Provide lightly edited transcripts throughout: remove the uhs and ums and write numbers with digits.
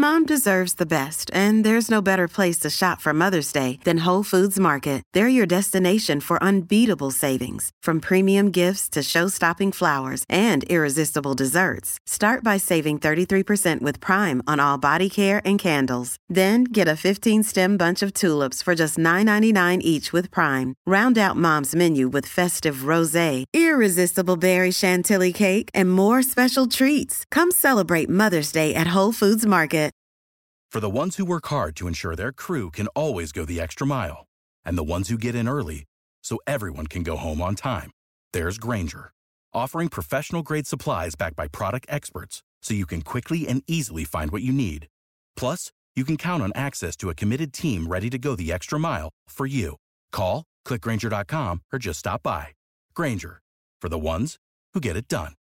Mom deserves the best, and there's no better place to shop for Mother's Day than Whole Foods Market. They're your destination for unbeatable savings, from premium gifts to show-stopping flowers and irresistible desserts. Start by saving 33% with Prime on all body care and candles. Then get a 15-stem bunch of tulips for just $9.99 each with Prime. Round out Mom's menu with festive rosé, irresistible berry chantilly cake, and more special treats. Come celebrate Mother's Day at Whole Foods Market. For the ones who work hard to ensure their crew can always go the extra mile, and the ones who get in early so everyone can go home on time, there's Grainger, offering professional-grade supplies backed by product experts so you can quickly and easily find what you need. Plus, you can count on access to a committed team ready to go the extra mile for you. Call, click Grainger.com, or just stop by. Grainger, for the ones who get it done.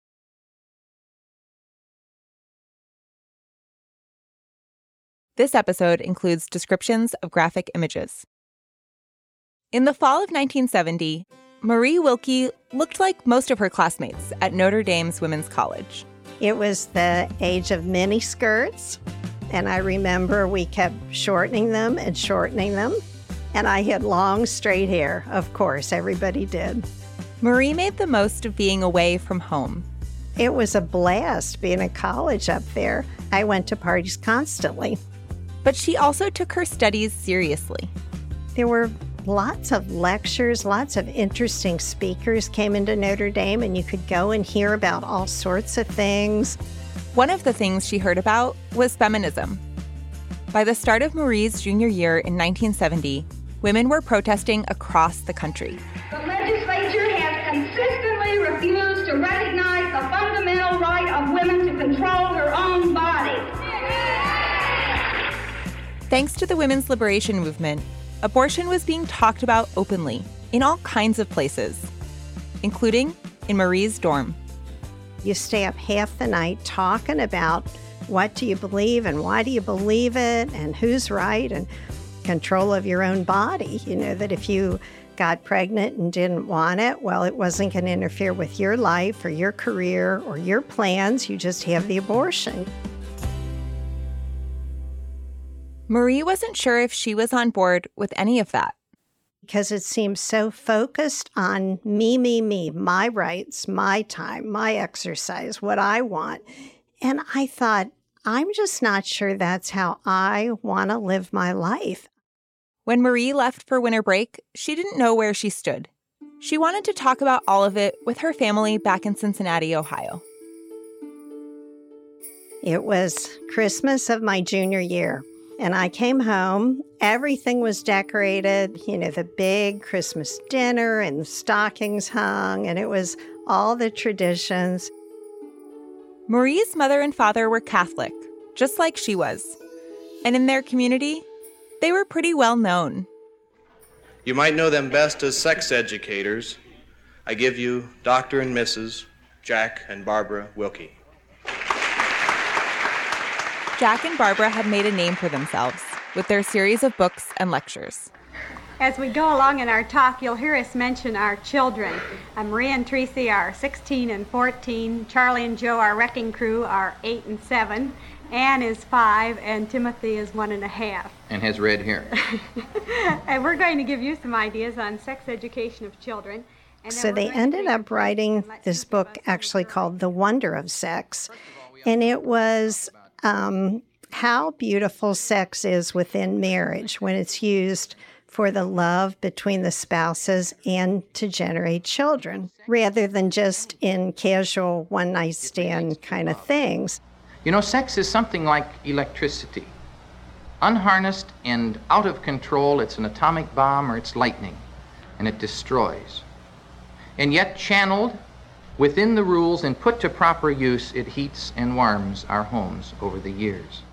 This episode includes descriptions of graphic images. In the fall of 1970, Marie Wilkie looked like most of her classmates at Notre Dame's Women's College. It was the age of mini skirts, and I remember we kept shortening them, and I had long, straight hair. Of course, everybody did. Marie made the most of being away from home. It was a blast being in college up there. I went to parties constantly. But she also took her studies seriously. There were lots of lectures, lots of interesting speakers came into Notre Dame, and you could go and hear about all sorts of things. One of the things she heard about was feminism. By the start of Marie's junior year in 1970, women were protesting across the country. The legislature has consistently refused to recognize the fundamental right of women to control their own bodies. Thanks to the women's liberation movement, abortion was being talked about openly in all kinds of places, including in Marie's dorm. You stay up half the night talking about what do you believe and why do you believe it and who's right and control of your own body. You know, that if you got pregnant and didn't want it, well, it wasn't going to interfere with your life or your career or your plans. You just have the abortion. Marie wasn't sure if she was on board with any of that. Because it seems so focused on me, my rights, my time, my exercise, what I want. And I thought, I'm just not sure that's how I want to live my life. When Marie left for winter break, she didn't know where she stood. She wanted to talk about all of it with her family back in Cincinnati, Ohio. It was Christmas of my junior year. And I came home, everything was decorated, you know, the big Christmas dinner and the stockings hung, and it was all the traditions. Marie's mother and father were Catholic, just like she was. And in their community, they were pretty well known. You might know them best as sex educators. I give you Dr. and Mrs. Jack and Barbara Wilkie. Jack and Barbara had made a name for themselves with their series of books and lectures. As we go along in our talk, you'll hear us mention our children. Marie and Tracy are 16 and 14. Charlie and Joe, our wrecking crew, are 8 and 7. Anne is 5, and Timothy is 1.5. And has red hair. And we're going to give you some ideas on sex education of children. So they ended up writing this book actually called The Wonder of Sex. And it was how beautiful sex is within marriage when it's used for the love between the spouses and to generate children, rather than just in casual one-night stand kind of things. You know, sex is something like electricity. Unharnessed and out of control, it's an atomic bomb or it's lightning, and it destroys. And yet channeled within the rules and put to proper use, it heats and warms our homes over the years.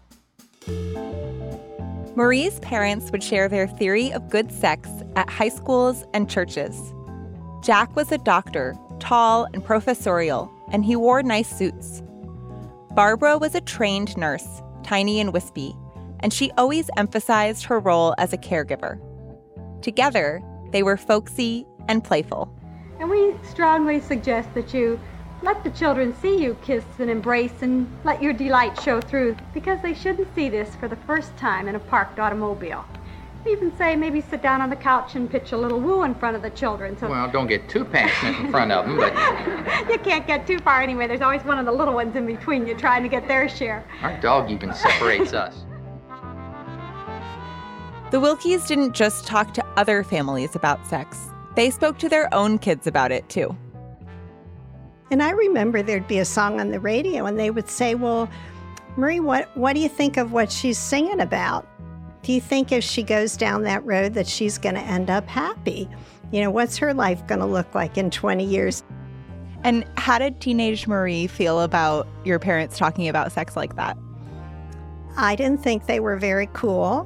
Marie's parents would share their theory of good sex at high schools and churches. Jack was a doctor, tall and professorial, and he wore nice suits. Barbara was a trained nurse, tiny and wispy, and she always emphasized her role as a caregiver. Together, they were folksy and playful. And we strongly suggest that you Let the children see you kiss and embrace and let your delight show through, because they shouldn't see this for the first time in a parked automobile. Even say maybe sit down on the couch and pitch a little woo in front of the children. Well, don't get too passionate in front of them, but... You can't get too far anyway. There's always one of the little ones in between you trying to get their share. Our dog even separates us. The Wilkes didn't just talk to other families about sex. They spoke to their own kids about it, too. And I remember there'd be a song on the radio, and they would say, well, Marie, what do you think of what she's singing about? Do you think if she goes down that road that she's going to end up happy? You know, what's her life going to look like in 20 years? And how did teenage Marie feel about your parents talking about sex like that? I didn't think they were very cool.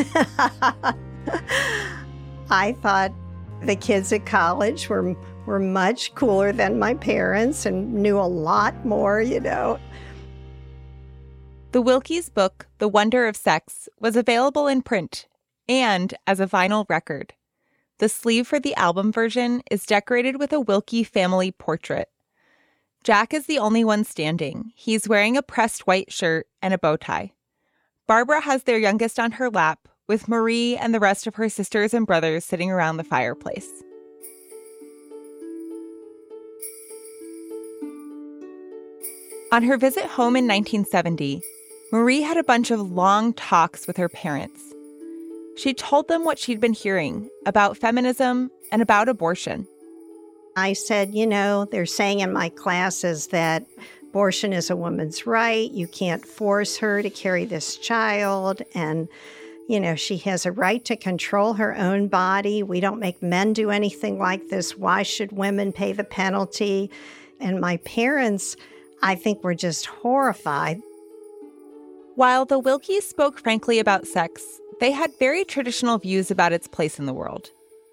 I thought the kids at college were much cooler than my parents and knew a lot more, you know. The Wilkes book, The Wonder of Sex, was available in print and as a vinyl record. The sleeve for the album version is decorated with a Wilkie family portrait. Jack is the only one standing. He's wearing a pressed white shirt and a bow tie. Barbara has their youngest on her lap, with Marie and the rest of her sisters and brothers sitting around the fireplace. On her visit home in 1970, Marie had a bunch of long talks with her parents. She told them what she'd been hearing about feminism and about abortion. I said, you know, they're saying in my classes that abortion is a woman's right. You can't force her to carry this child. And, you know, she has a right to control her own body. We don't make men do anything like this. Why should women pay the penalty? And my parents, I think, were just horrified. While the Wilkes spoke frankly about sex, they had very traditional views about its place in the world.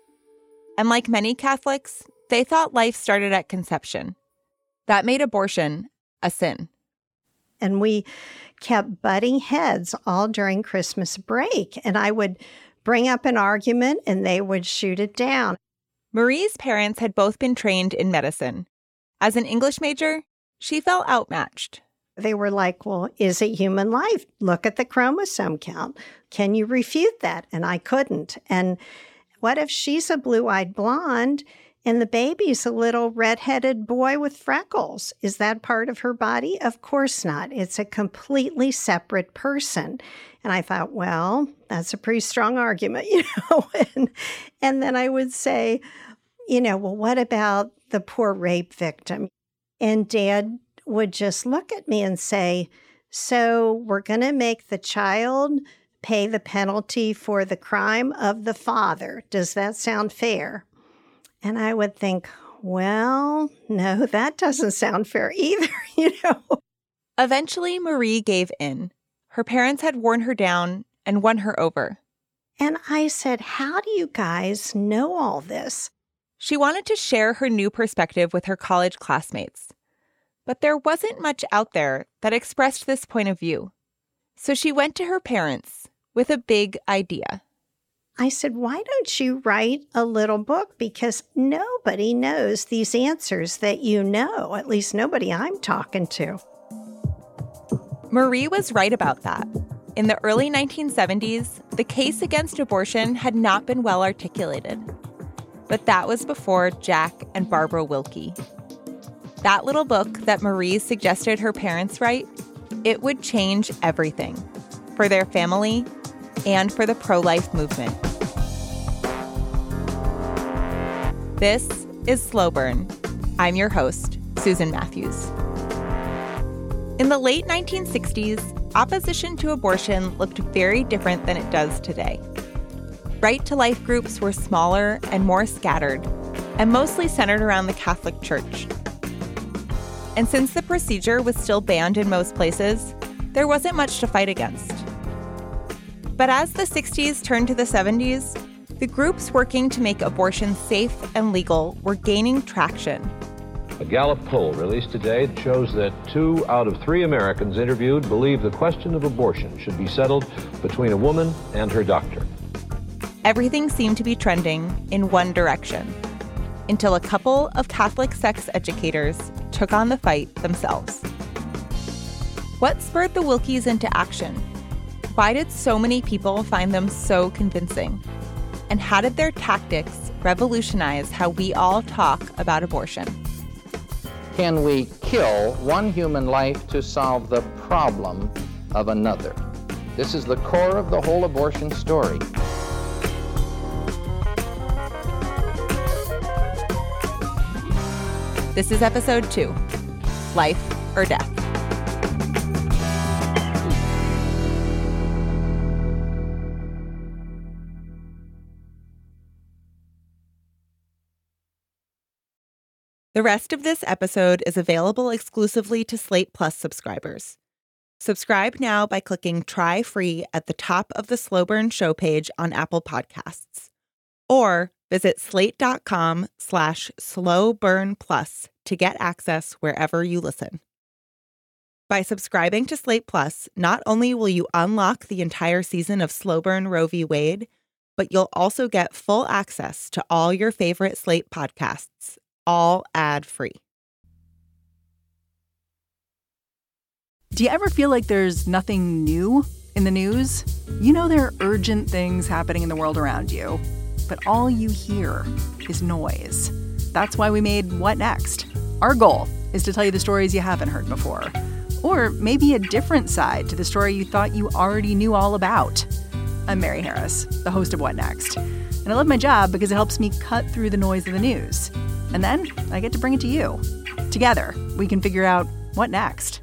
And like many Catholics, they thought life started at conception. That made abortion a sin. And we kept butting heads all during Christmas break. And I would bring up an argument and they would shoot it down. Marie's parents had both been trained in medicine. As an English major, she felt outmatched. They were like, well, is it human life? Look at the chromosome count. Can you refute that? And I couldn't. And what if she's a blue-eyed blonde and the baby's a little red-headed boy with freckles? Is that part of her body? Of course not. It's a completely separate person. And I thought, well, that's a pretty strong argument, you know. And then I would say, you know, well, what about the poor rape victim? And Dad would just look at me and say, so we're going to make the child pay the penalty for the crime of the father. Does that sound fair? And I would think, well, no, that doesn't sound fair either, you know. Eventually, Marie gave in. Her parents had worn her down and won her over. And I said, how do you guys know all this? She wanted to share her new perspective with her college classmates. But there wasn't much out there that expressed this point of view. So she went to her parents with a big idea. I said, why don't you write a little book? Because nobody knows these answers that you know, at least nobody I'm talking to. Marie was right about that. In the early 1970s, the case against abortion had not been well articulated. But that was before Jack and Barbara Wilkie. That little book that Marie suggested her parents write, it would change everything for their family and for the pro-life movement. This is Slow Burn. I'm your host, Susan Matthews. In the late 1960s, opposition to abortion looked very different than it does today. Right-to-life groups were smaller and more scattered, and mostly centered around the Catholic Church. And since the procedure was still banned in most places, there wasn't much to fight against. But as the 60s turned to the 70s, the groups working to make abortion safe and legal were gaining traction. A Gallup poll released today shows that 2 out of 3 Americans interviewed believe the question of abortion should be settled between a woman and her doctor. Everything seemed to be trending in one direction. until a couple of Catholic sex educators took on the fight themselves. What spurred the Wilkies into action? Why did so many people find them so convincing? And how did their tactics revolutionize how we all talk about abortion? Can we kill one human life to solve the problem of another? This is the core of the whole abortion story. This is episode 2, Life or Death. The rest of this episode is available exclusively to Slate Plus subscribers. Subscribe now by clicking Try Free at the top of the Slow Burn Show page on Apple Podcasts. Or visit slate.com/slowburnplus to get access wherever you listen. By subscribing to Slate Plus, not only will you unlock the entire season of Slow Burn Roe v. Wade, but you'll also get full access to all your favorite Slate podcasts, all ad-free. Do you ever feel like there's nothing new in the news? You know there are urgent things happening in the world around you, but all you hear is noise. That's why we made What Next? Our goal is to tell you the stories you haven't heard before, or maybe a different side to the story you thought you already knew all about. I'm Mary Harris, the host of What Next? And I love my job because it helps me cut through the noise of the news. And then I get to bring it to you. Together, we can figure out what next.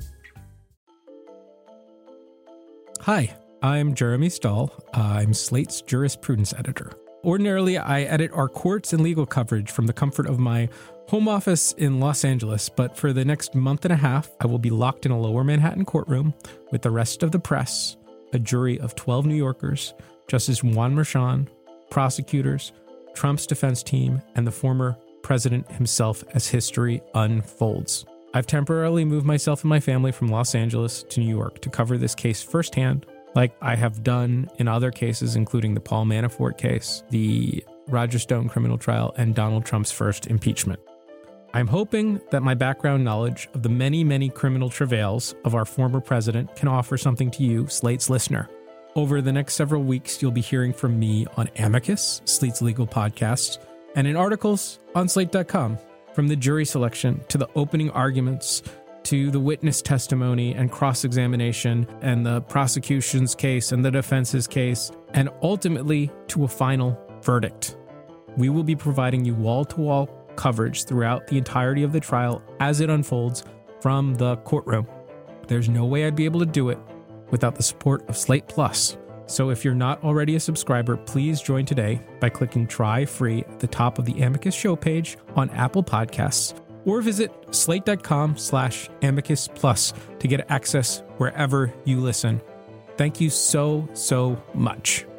Hi, I'm Jeremy Stahl. I'm Slate's jurisprudence editor. Ordinarily, I edit our courts and legal coverage from the comfort of my home office in Los Angeles, but for the next month and a half, I will be locked in a lower Manhattan courtroom with the rest of the press, a jury of 12 New Yorkers, Justice Juan Merchan, prosecutors, Trump's defense team, and the former president himself as history unfolds. I've temporarily moved myself and my family from Los Angeles to New York to cover this case firsthand, like I have done in other cases, including the Paul Manafort case, the Roger Stone criminal trial, and Donald Trump's first impeachment. I'm hoping that my background knowledge of the many, many criminal travails of our former president can offer something to you, Slate's listener. Over the next several weeks, you'll be hearing from me on Amicus, Slate's legal podcast, and in articles on Slate.com, from the jury selection to the opening arguments to the witness testimony and cross-examination and the prosecution's case and the defense's case, and ultimately to a final verdict. We will be providing you wall-to-wall coverage throughout the entirety of the trial as it unfolds from the courtroom. There's no way I'd be able to do it without the support of Slate Plus. So if you're not already a subscriber, please join today by clicking Try Free at the top of the Amicus show page on Apple Podcasts, or visit slate.com/Amicus Plus to get access wherever you listen. Thank you so much.